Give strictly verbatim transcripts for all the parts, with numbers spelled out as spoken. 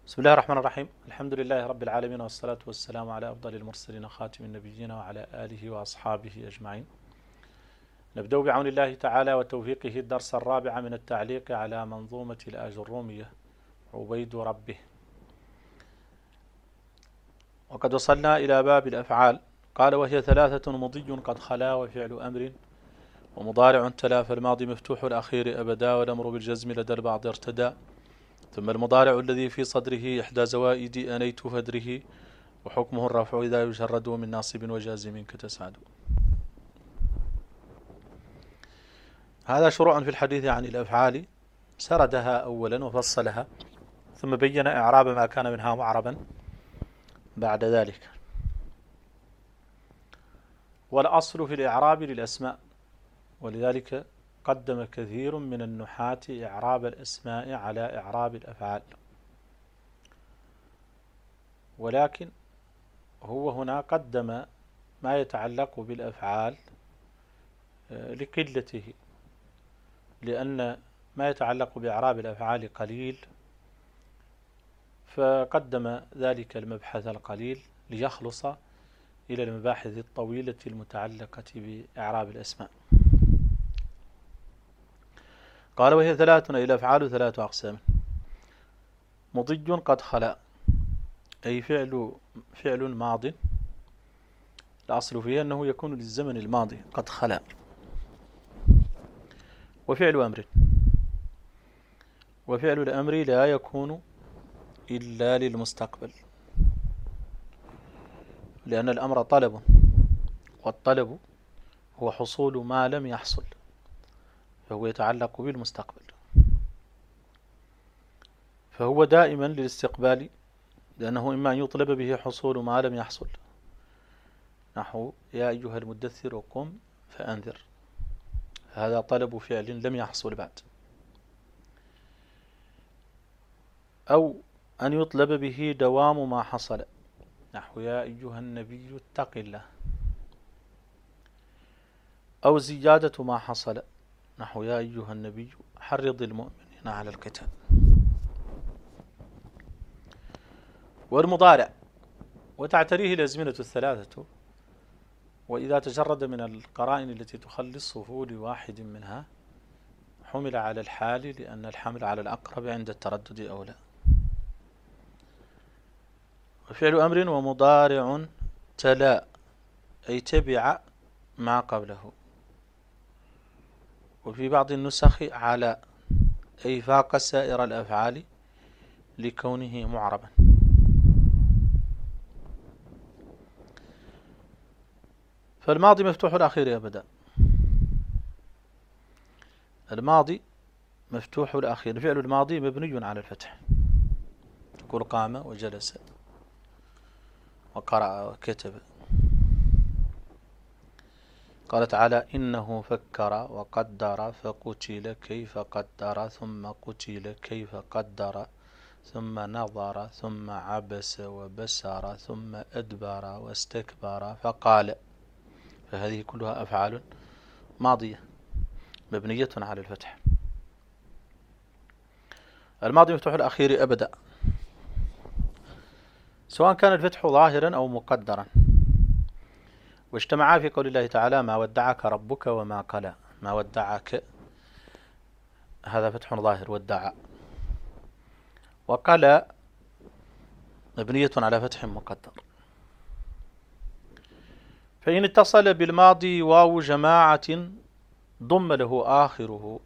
بسم الله الرحمن الرحيم. الحمد لله رب العالمين، والصلاة والسلام على أفضل المرسلين خاتم النبيين وعلى آله وأصحابه أجمعين. نبدأ بعون الله تعالى وتوفيقه الدرس الرابع من التعليق على منظومة الآجرومية عبيد ربه، وقد وصلنا إلى باب الأفعال. قال: وهي ثلاثة: مضي قد خلا، وفعل أمر، ومضارع تلا، فالماضي مفتوح الأخير أبدا، والأمر بالجزم لدى البعض ارتدى، ثم المضارع الذي في صدره إحدى زوائد أنيت فدره، وحكمه الرفع إذا يجرد من ناصب وجازم كتسعد. هذا شروع في الحديث عن الأفعال، سردها أولا وفصلها، ثم بين إعراب ما كان منها معربا بعد ذلك. والأصل في الإعراب للأسماء، ولذلك قدم كثير من النحاة إعراب الأسماء على إعراب الأفعال، ولكن هو هنا قدم ما يتعلق بالأفعال لقلته، لأن ما يتعلق بإعراب الأفعال قليل، فقدم ذلك المبحث القليل ليخلص إلى المباحث الطويلة المتعلقة بإعراب الأسماء. قال: وهي ثلاث، أي الأفعال ثلاث أقسام: مضي قد خلا، أي فعل فعل ماض، الأصل فيه أنه يكون للزمن الماضي قد خلا، وفعل أمر، وفعل الأمر لا يكون إلا للمستقبل، لأن الأمر طلب، والطلب هو حصول ما لم يحصل، فهو يتعلق بالمستقبل، فهو دائما للاستقبال، لأنه إما أن يطلب به حصول ما لم يحصل، نحو يا أيها المدثر قم فأنذر، هذا طلب فعل لم يحصل بعد، أو أن يطلب به دوام ما حصل، نحو يا أيها النبي اتق الله، أو زيادة ما حصل، نحو يا أيها النبي حرض المؤمنين على القتال. والمضارع وتعتريه الأزمنة الثلاثة، وإذا تجرد من القرائن التي تخلصه لواحد منها حمل على الحال، لأن الحمل على الأقرب عند التردد أولى. وفعل أمر ومضارع تلا، أي تبع ما قبله، وفي بعض النسخ على، أي فاق سائر الأفعال لكونه معربا. فالماضي مفتوح الأخير أبدا، الماضي مفتوح الأخير، فعل الماضي مبني على الفتح، تقول قام وجلس وقرأ وكتب. قال تعالى: إنه فكر وقدر فقتل كيف قدر ثم قتل كيف قدر ثم نظر ثم عبس وبسر ثم أدبر واستكبر فقال. فهذه كلها أفعال ماضية مبنية على الفتح. الماضي مفتوح الأخير أبدا، سواء كان الفتح ظاهرا أو مقدرا، واجتمعا في قول الله تعالى: ما ودعك ربك وما قلى. ما ودعك هذا فتح ظاهر، ودع، وقلى مبنية على فتح مقدر. فإن اتصل بالماضي واو جماعة ضم له آخره،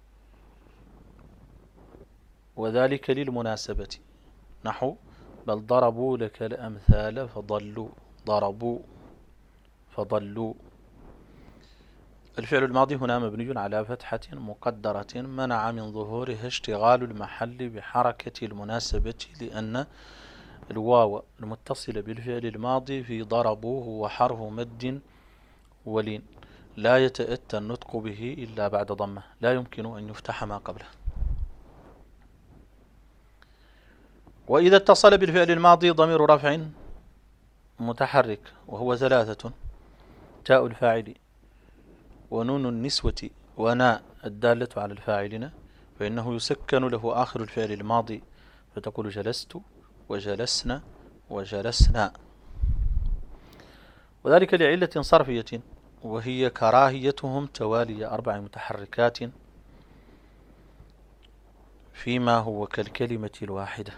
وذلك للمناسبة، نحو بل ضربوا لك الأمثال فضلوا، ضربوا فضلوا. الفعل الماضي هنا مبني على فتحة مقدرة منع من ظهورها اشتغال المحل بحركة المناسبة، لأن الواو المتصلة بالفعل الماضي في ضربوا هو حرف مد ولين، لا يتأتى النطق به إلا بعد ضمه، لا يمكن أن يفتح ما قبله. وإذا اتصل بالفعل الماضي ضمير رفع متحرك، وهو ثلاثة: تاء الفاعل ونون النسوة وناء الدالة على الفاعلين، فإنه يسكن له آخر الفعل الماضي فتقول جلست وجلسنا وجلسنا، وذلك لعلة صرفية وهي كراهيتهم توالي أربع متحركات فيما هو كالكلمة الواحدة.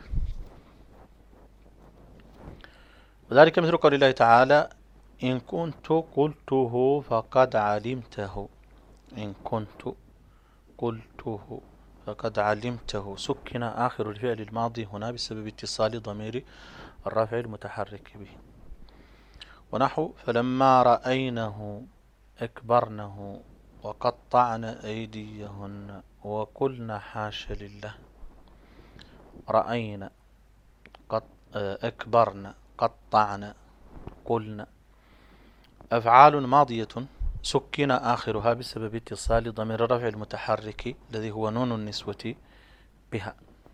وذلك مثل قول الله تعالى: إن كنت قلته فقد علمته. إن كنت قلته فقد علمته، سكن آخر الفعل الماضي هنا بسبب اتصال ضمير الرفع المتحرك به. ونحو: فلما رأينه أكبرنه وقطعن أيديهن وقلن حاش لله. رأينا قط أكبرن قطعن قلن، أفعال ماضية سكن آخرها بسبب اتصال ضمير الرفع المتحرك الذي هو نون النسوة بها.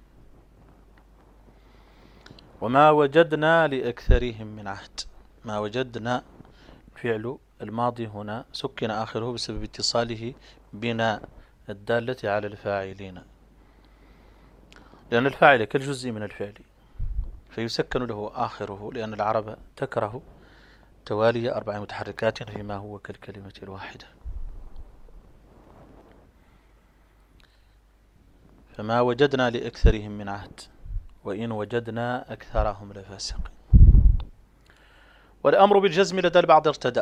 وما وجدنا لأكثرهم من عهد. ما وجدنا فعل الماضي هنا سكن آخره بسبب اتصاله بنا الدالة على الفاعلين، لأن الفاعل كالجزء من الفعل فيسكن له آخره، لأن العرب تكره توالي أربع متحركات فيما هو كالكلمة الواحدة. فما وجدنا لأكثرهم من عهد وإن وجدنا أكثرهم لفاسقين. والأمر بالجزم لدى البعض ارتدى.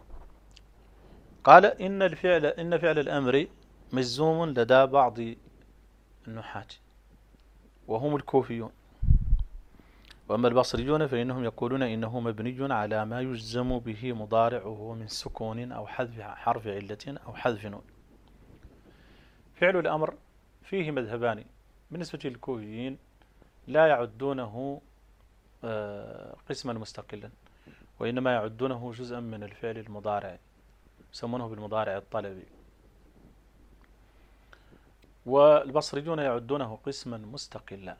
قال إن الفعل إن فعل الأمر مجزوم لدى بعض النحاة وهم الكوفيون، وأما البصريون فإنهم يقولون إنه مبني على ما يجزم به مضارعه من سكون أو حذف حرف علة أو حذف نون. فعل الأمر فيه مذهبان. بالنسبة للكوفيين لا يعدونه قسما مستقلا، وإنما يعدونه جزءا من الفعل المضارع، يسمونه بالمضارع الطلبي. والبصريون يعدونه قسما مستقلا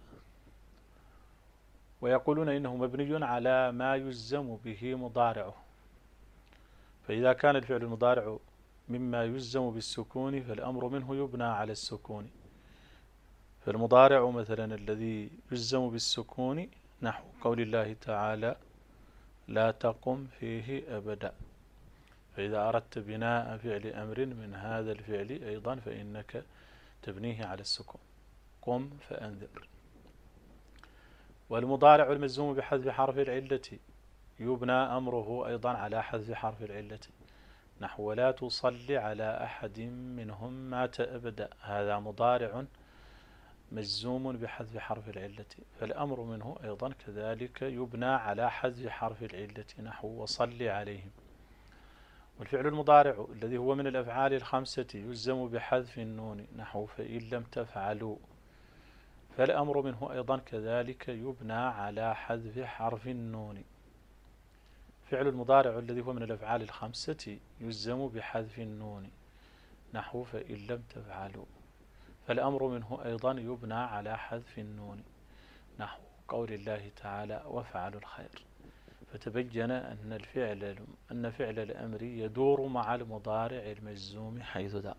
ويقولون إنه مبني على ما يجزم به مضارعه. فإذا كان الفعل المضارع مما يجزم بالسكون فالأمر منه يبنى على السكون. فالمضارع مثلا الذي يجزم بالسكون نحو قول الله تعالى: لا تقم فيه أبدا. فإذا أردت بناء فعل أمر من هذا الفعل أيضا فإنك تبنيه على السكون، قم فأنذر. والمضارع المجزوم بحذف حرف العلة يبنى أمره أيضا على حذف حرف العلة، نحو: ولا تصلي على أحد منهم مات أبدا. هذا مضارع مجزوم بحذف حرف العلة، فالأمر منه أيضا كذلك يبنى على حذف حرف العلة، نحو: وصلي عليهم. والفعل المضارع الذي هو من الأفعال الخمسة يجزم بحذف النون، نحو: فإن لم تفعلوا. فالأمر منه أيضا كذلك يبنى على حذف حرف النون. فعل المضارع الذي هو من الأفعال الخمسة يجزم بحذف النون، نحو: فإن لم تفعلوا. فالأمر منه أيضا يبنى على حذف النون، نحو قول الله تعالى: وافعلوا الخير. فتبين أن الفعل أن فعل الأمر يدور مع المضارع المجزوم حيث دار.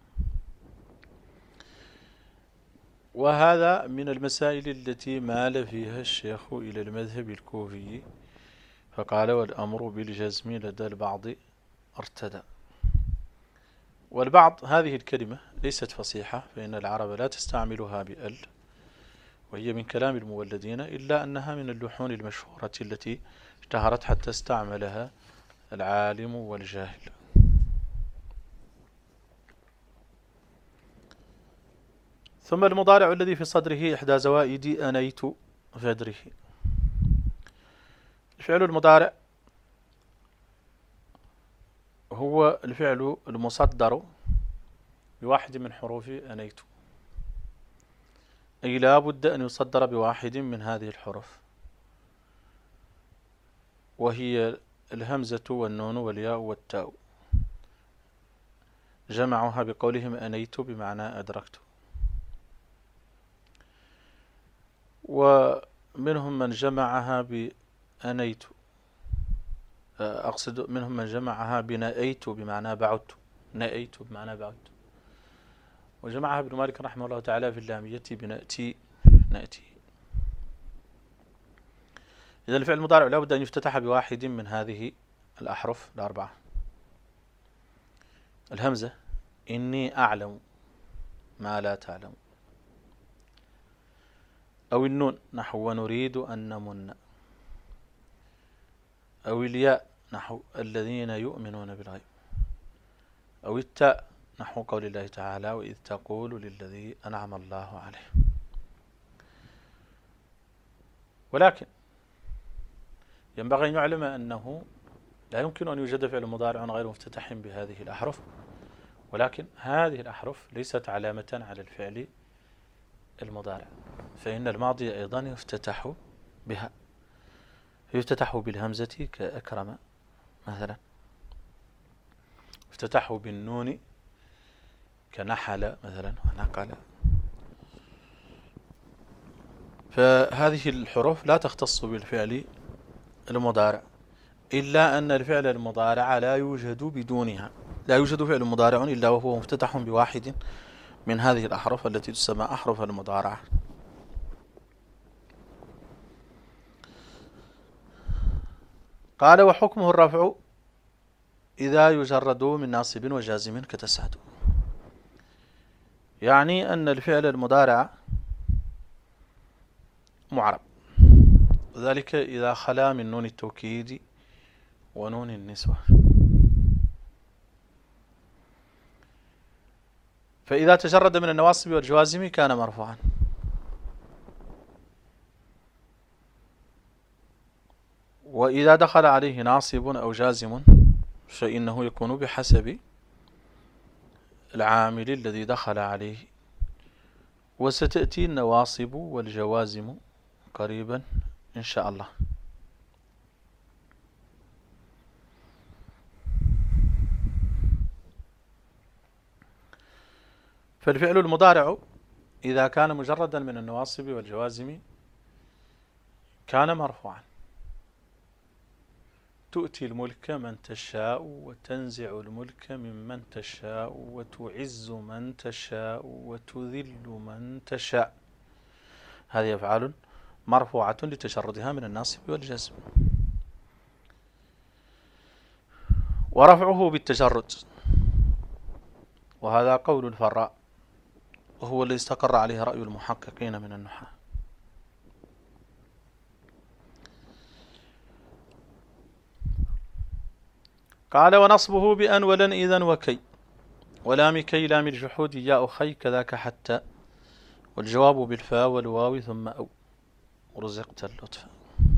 وهذا من المسائل التي مال فيها الشيخ إلى المذهب الكوفي، فقال: والأمر بالجزم لدى البعض ارتدى. والبعض هذه الكلمة ليست فصيحة، فإن العرب لا تستعملها بأل، وهي من كلام المولدين، إلا أنها من اللحون المشهورة التي اشتهرت حتى استعملها العالم والجاهل. ثم المضارع الذي في صدره إحدى زوائد أنيت فدره. الفعل المضارع هو الفعل المصدر بواحد من حروف أنيت، أي لا بد أن يصدر بواحد من هذه الحروف، وهي الهمزة والنون والياء والتاء. جمعها بقولهم أنيت بمعنى أدركت. ومنهم من جمعها بأنيت، أقصد منهم من جمعها بنأيت بمعنى بعدت، نأيت بمعنى بعدت. وجمعها ابن مالك رحمه الله تعالى في اللامية بنأتي، نأتي. إذا الفعل المضارع لا بد أن يفتتح بواحد من هذه الأحرف الأربعة. الهمزة: إني أعلم ما لا تعلم. أو النون نحو ونريد أن نمن. أو الياء نحو الذين يؤمنون بالغيب. أو التاء نحو قول الله تعالى: وإذ تقول للذي أنعم الله عليه. ولكن ينبغي أن يعلم أنه لا يمكن أن يوجد فعل مضارع غير مفتتح بهذه الأحرف، ولكن هذه الأحرف ليست علامة على الفعل المضارع، فإن الماضي أيضا يفتتح بها، يفتتح بالهمزة كأكرم مثلا، يفتتح بالنون كنحل مثلا ونقل. فهذه الحروف لا تختص بالفعل المضارع، إلا أن الفعل المضارع لا يوجد بدونها، لا يوجد فعل مضارع إلا وهو مفتتح بواحد من هذه الأحرف التي تسمى أحرف المضارعة. قال: وحكمه الرفع إذا يجرد من ناصب وجازم كتسعد. يعني أن الفعل المضارع معرب، وذلك إذا خلا من نون التوكيد ونون النسوة. فإذا تجرد من النواصب والجوازم كان مرفوعا. وإذا دخل عليه ناصب أو جازم فإنه يكون بحسب العامل الذي دخل عليه، وستأتي النواصب والجوازم قريبا إن شاء الله. فالفعل المضارع إذا كان مجردا من النواصب والجوازم كان مرفوعا. تؤتي الملك من تشاء وتنزع الملك ممن تشاء وتعز من تشاء وتذل من تشاء. هذه أفعال مرفوعة لتجردها من الناصب والجزم. ورفعه بالتجرد، وهذا قول الفراء، وهو الذي استقر عليه رأي المحققين من النحاة. قال: ونصبه بأن ولن إذن وكي ولام كي لام الجحود يا أخي كذاك حتى، والجواب بالفاء والواو ثم أو رزقت اللطف.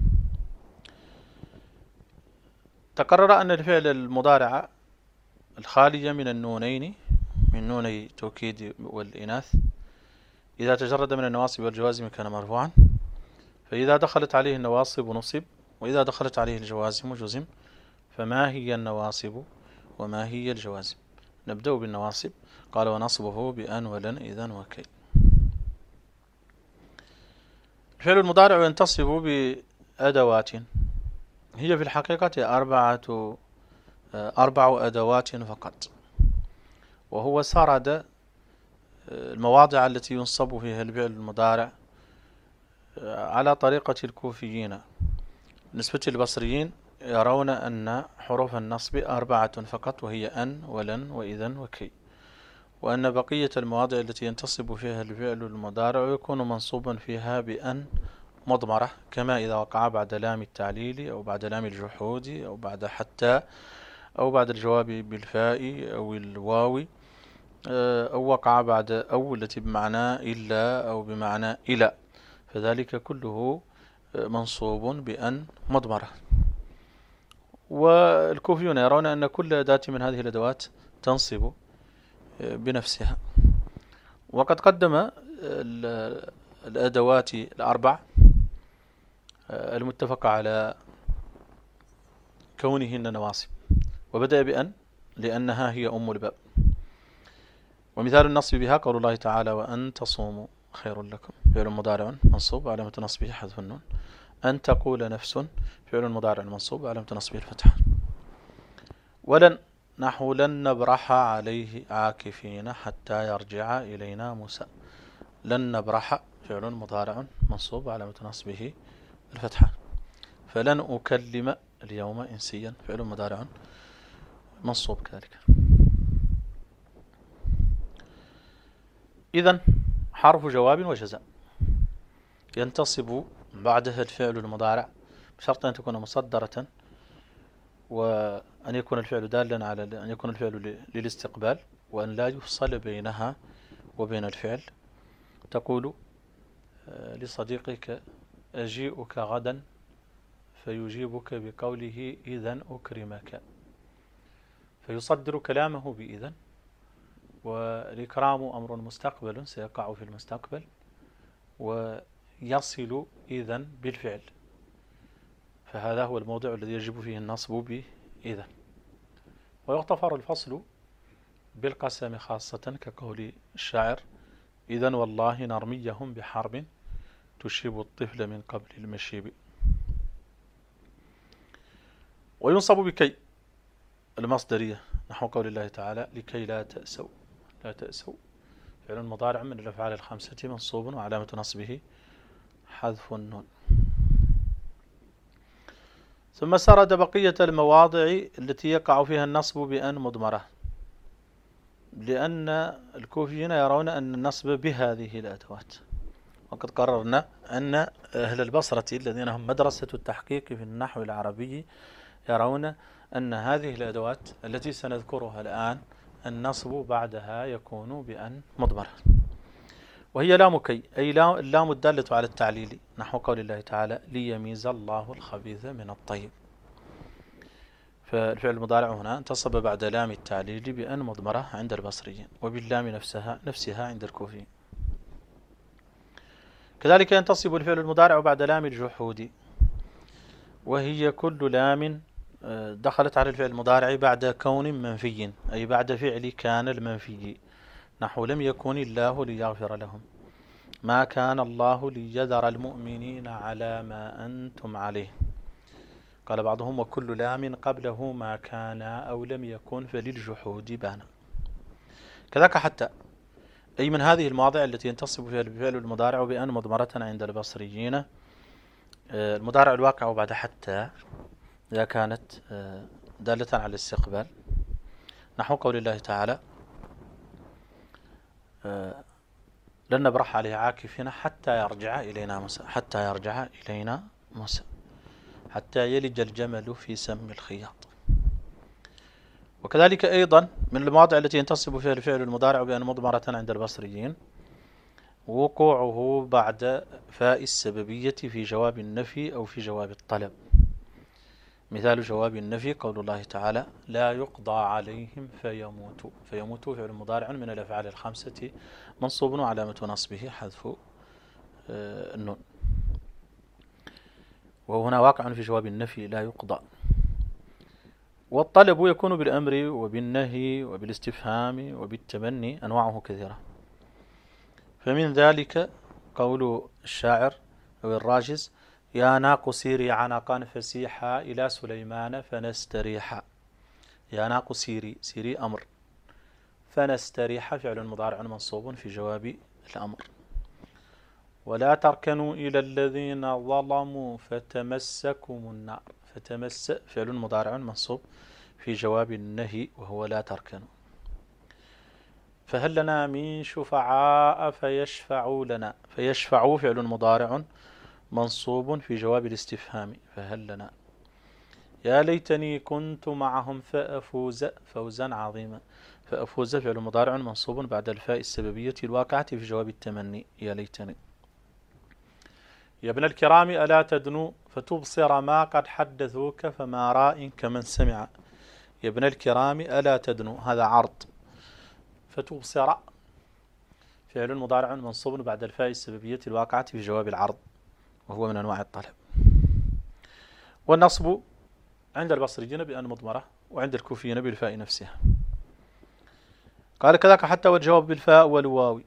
تقرر أن الفعل المضارع الخالي من النونين، من نوني توكيد والإناث، إذا تجرد من النواصب والجوازم كان مرفوعا، فإذا دخلت عليه النواصب نصب، وإذا دخلت عليه الجوازم جزم. فما هي النواصب وما هي الجوازم؟ نبدأ بالنواصب. قال: ونصبه بأن ولن إذن وكي. الفعل المضارع ينتصب بأدوات، هي في الحقيقة أربعة أربع أدوات فقط، وهو سرد المواضع التي ينصب فيها الفعل المضارع على طريقة الكوفيين. بالنسبة للبصريين يرون أن حروف النصب أربعة فقط، وهي أن ولن وإذن وكي، وأن بقية المواضع التي ينتصب فيها الفعل المضارع يكون منصوبا فيها بأن مضمرة، كما إذا وقع بعد لام التعليل أو بعد لام الجحود أو بعد حتى أو بعد الجواب بالفاء أو الواو، أو وقع بعد أو التي بمعنى إلا أو بمعنى إلى، فذلك كله منصوب بأن مضمرة. والكوفيون يرون أن كل أداة من هذه الأدوات تنصب بنفسها. وقد قدم الأدوات الأربع المتفق على كونهن نواصب، وبدأ بأن لأنها هي أم الباب. ومثال النصب بها قول الله تعالى: وأن تصوموا خير لكم، فعل مضارع منصوب علامة نصبه حذف النون. أن تقول نفس، فعل مضارع منصوب علامة نصبه الفتحة. ولن نحو لن نبرح عليه عاكفين حتى يرجع إلينا موسى. لن نبرح فعل مضارع منصوب علامة نصبه الفتحة. فلن أكلم اليوم إنسيا فعل مضارع منصوب كذلك. إذن حرف جواب وجزاء ينتصب بعدها الفعل المضارع بشرط أن تكون مصدرة، وأن يكون الفعل دالا على أن يكون الفعل للاستقبال، وأن لا يفصل بينها وبين الفعل. تقول لصديقك أجيئك غدا، فيجيبك بقوله إذن أكرمك، فيصدر كلامه بإذن، والإكرام أمر مستقبل سيقع في المستقبل، ويصل إذن بالفعل، فهذا هو الموضع الذي يجب فيه النصب بإذن. ويغتفر الفصل بالقسم خاصة كقول الشاعر إذن والله نرميهم بحرب تشيب الطفل من قبل المشيب. وينصب بكي المصدرية نحو قول الله تعالى لكي لا تأسوا. لا تأسوا فعل مضارع من الأفعال الخمسة منصوب وعلامة نصبه حذف النون. ثم سرد بقية المواضع التي يقع فيها النصب بأن مضمرة، لأن الكوفيين يرون أن النصب بهذه الأدوات، وقد قررنا أن أهل البصرة الذين هم مدرسة التحقيق في النحو العربي يرون أن هذه الأدوات التي سنذكرها الآن النصب بعدها يكون بأن مضمرة، وهي لام كي، أي اللام الدالة على التعليل نحو قول الله تعالى ليميز الله الخبيث من الطيب. فالفعل المضارع هنا انتصب بعد لام التعليل بأن مضمرة عند البصريين، وباللام نفسها نفسها عند الكوفيين. كذلك ينتصب الفعل المضارع بعد لام الجحود، وهي كل لام دخلت على الفعل المضارع بعد كون منفي، أي بعد فعل كان المنفي، نحو لم يكن الله ليغفر لهم، ما كان الله ليذر المؤمنين على ما أنتم عليه. قال بعضهم وكل لام قبله ما كان أو لم يكن فللجحود بانا. كذلك حتى، أي من هذه المواضع التي ينتصب فيها الفعل المضارع بأن مضمرة عند البصريين. المضارع الواقع بعد حتى إذا كانت دالة على الاستقبال نحو قول الله تعالى لن نبرح عليه عاكفين حتى يرجع إلينا موسى، حتى يرجع إلينا موسى، حتى يلج الجمل في سم الخياط. وكذلك أيضا من المواضع التي ينتصب فيها الفعل المضارع بأن مضمرة عند البصريين وقوعه بعد فاء السببية في جواب النفي أو في جواب الطلب. مثال جواب النفي قول الله تعالى لا يقضى عليهم فيموتوا، فيموتوا فعل مضارع من الأفعال الخمسة منصوب وعلامة نصبه حذف النون، وهنا واقع في جواب النفي لا يقضى. والطلب يكون بالأمر وبالنهي وبالاستفهام وبالتمني، أنواعه كثيرة. فمن ذلك قول الشاعر أو الراجز يا ناق سيري عنقا فسيحا إلى سليمان فنستريحا. يا ناق سيري، سيري أمر، فنستريح فعل مضارع منصوب في جواب الأمر. ولا تركنوا إلى الذين ظلموا فتمسكم النار، فتمس فعل مضارع منصوب في جواب النهي وهو لا تركنوا. فهل لنا من شفعاء فيشفعوا لنا، فيشفعوا فعل مضارع منصوب في جواب الاستفهام فهل لنا. يا ليتني كنت معهم فأفوز فوزا عظيما، فأفوز فعل مضارع منصوب بعد الفاء السببية الواقعة في جواب التمني يا ليتني. يا ابن الكرام ألا تدنو فتبصر ما قد حدثوك فما راء كمن سمع. يا ابن الكرام ألا تدنو هذا عرض، فتبصر فعل مضارع منصوب بعد الفاء السببية الواقعة في جواب العرض وهو من أنواع الطلب. والنصب عند البصريين بأن مضمرة وعند الكوفيين بالفاء نفسها. قال كذلك حتى والجواب بالفاء والواو.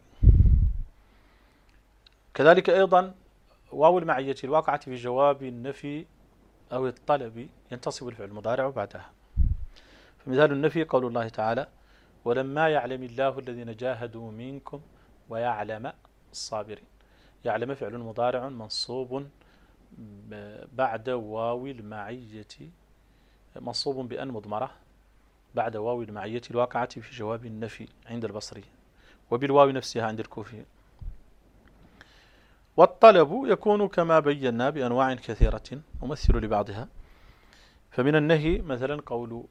كذلك أيضا واو المعية الواقعة في جواب النفي أو الطلب ينتصب الفعل المضارع بعدها. فمثال النفي قول الله تعالى ولما يعلم الله الذين جاهدوا منكم ويعلم الصابرين. يعلم فعل مضارع منصوب بعد واو المعية منصوب بأن مضمرة بعد واو المعية الواقعة في جواب النفي عند البصري وبالواو نفسها عند الكوفي. والطلب يكون كما بينا بأنواع كثيرة أمثل لبعضها. فمن النهي مثلا قول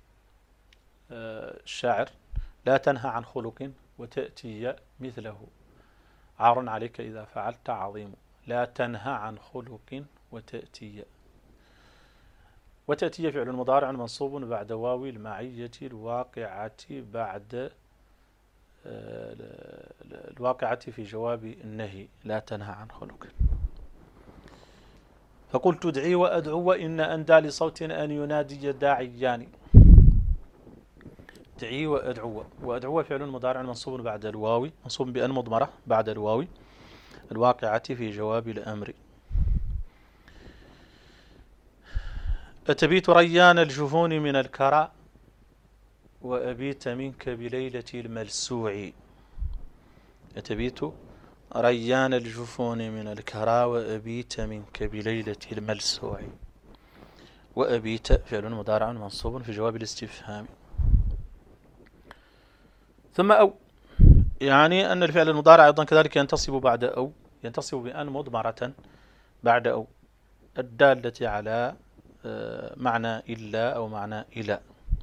الشاعر لا تنهى عن خلق وتأتي مثله عار عليك إذا فعلت عظيم. لا تنهى عن خلق وتأتي. وتأتي فعل مضارع منصوب بعد واو المعية الواقعة بعد الواقعة في جواب النهي لا تنهى عن خلق. فقلت ادعي وأدعو وإن أندى لصوت أن ينادي داعيان. ادعي وأدعو وأدعو فعل مضارع منصوب بعد الواو منصوب بأن مضمرة بعد الواو الواقعة في جواب الأمر. أتبيت ريان الجفون من الكرى وأبيت منك بليلة الملسوع. أتبيت ريان الجفون من الكرى وأبيت منك بليلة الملسوع. وأبيت فعل مضارع منصوب في جواب الاستفهام. ثم أو يعني أن الفعل المضارع أيضا كذلك ينتصب بعد أو ينتصب بأن مضمرة بعد أو الدالة على معنى إلا أو معنى إلى.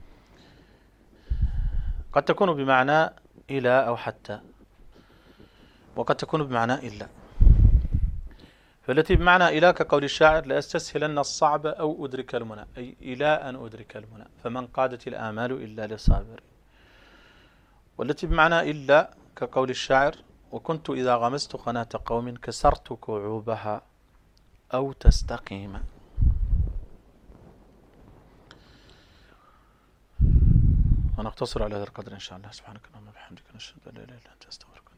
قد تكون بمعنى إلى أو حتى وقد تكون بمعنى إلا. فالتي بمعنى إلى كقول الشاعر لأستسهلن الصعب أو أدرك المنى أي إلى أن أدرك المنى فمن قادت الآمال إلا لصابر. والتي بمعنى إلا كقول الشاعر وكنت إذا غمست قناة قوم كسرت كعوبها أو تستقيم. ونقتصر على هذا القدر إن شاء الله. سبحانك اللهم وبحمدك نشهد أن لا إله إلا أنت أستغفرك.